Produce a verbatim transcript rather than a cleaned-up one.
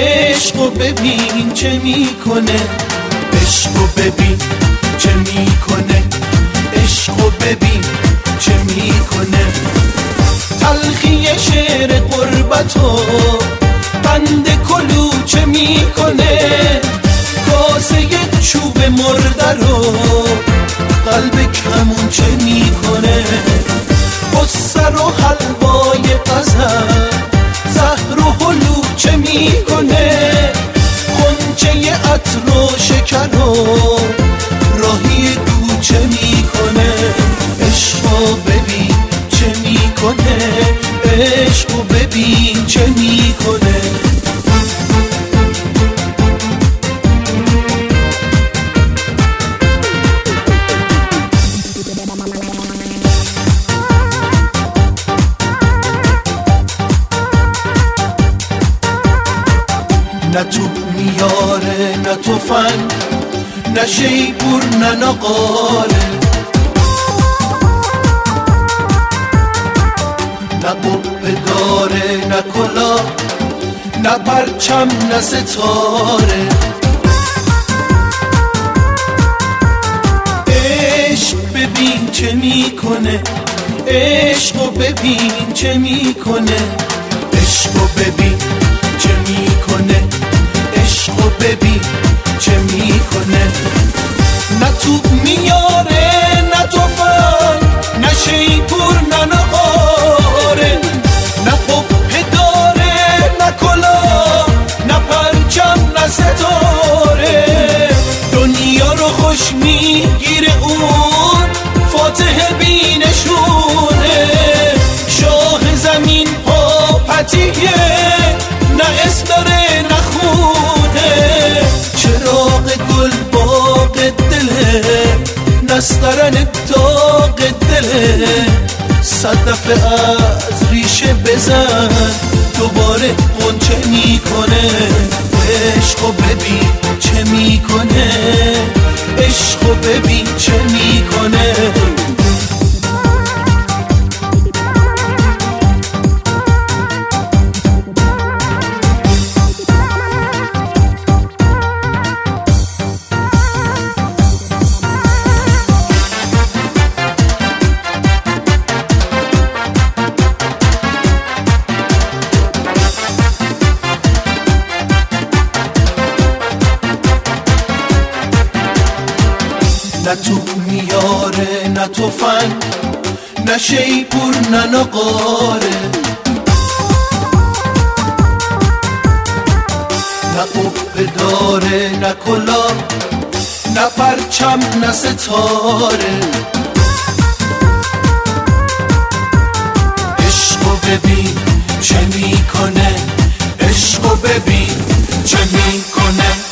عشقو ببین چه میکنه، عشقو ببین چه میکنه، عشقو ببین چه میکنه. تلخی شعر قربتو قند کلوچه میکنه، کاسه چوب مرده رو قلب کمون چه میکنه. قصه رو حلوای غزل زهر و هلوچه میکنه، خونچه عطر و شکر و راهی کوچه میکنه. عشقو ببین چه میکنه، عشقو ببین چه میکنه. نه تو میاره نه تفنگ، نه شیپور نه نقاره، نه قبه داره نه کلا، نه پرچم نه ستاره. عشق ببین چه میکنه، عشقو ببین چه میکنه، عشقو ببین چه میکنه، عشقو ببین چه میکنه. نه توپ میاره نه تفنگ، نه شیپور نه نقاره، نه قبه داره نه کلا، نه پرچم نه ستاره. دنیا رو خوش میگیره اون فاتح بینشونه، شاه زمین پاپتیه نه اسم داره نه خونه. چراغ گل باغ دله، نسترن داغ دله. صدف از ریشه بزن دوباره غنچه میکنه. عشقو ببین چه میکنه، عشقو ببین چه میکنه. نه تو میاره نه تفنگ، نه شیپور نه نقاره، نه قبه داره نه کلا، نه پرچم نه ستاره. عشقو ببین چه میکنه، عشقو ببین چه میکنه.